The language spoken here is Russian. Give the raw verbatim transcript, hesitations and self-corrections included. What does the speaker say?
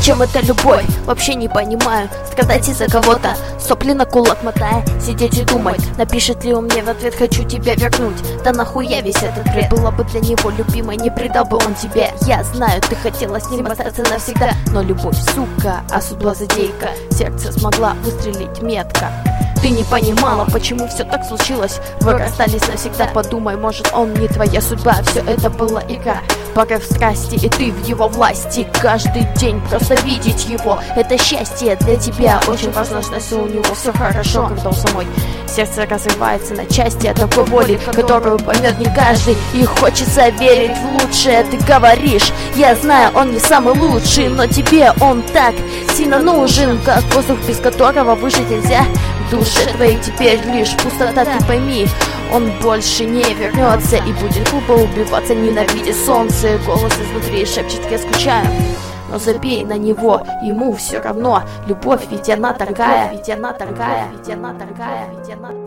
Зачем это любовь? Вообще не понимаю. Страдать из-за кого-то, сопли на кулак мотая, сидеть и думать, напишет ли он мне в ответ: хочу тебя вернуть. Да нахуя весь этот бред? Была бы для него любимой, не предал бы он тебе. Я знаю, ты хотела с ним остаться навсегда, но любовь, сука, а судьба злодейка. Сердце смогла выстрелить метко. Ты не понимала, почему все так случилось. Вы расстались навсегда, подумай, может он не твоя судьба. Все это была игра, порыв страсти, и ты в его власти. Каждый день просто видеть его — это счастье для тебя. Очень важно, что у него все хорошо, когда у самой сердце разрывается на части от такой боли, которую поймет не каждый. И хочется верить в лучшее. Ты говоришь: я знаю, он не самый лучший, но тебе он так сильно нужен, как воздух, без которого выжить нельзя. В душе твоей теперь лишь пустота, ты пойми, он больше не вернется и будет глупо убиваться, ненавидя солнце. Голос изнутри шепчет: я скучаю. Но забей на него, ему все равно. Любовь, ведь она такая, ведь она такая, ведь она такая, ведь она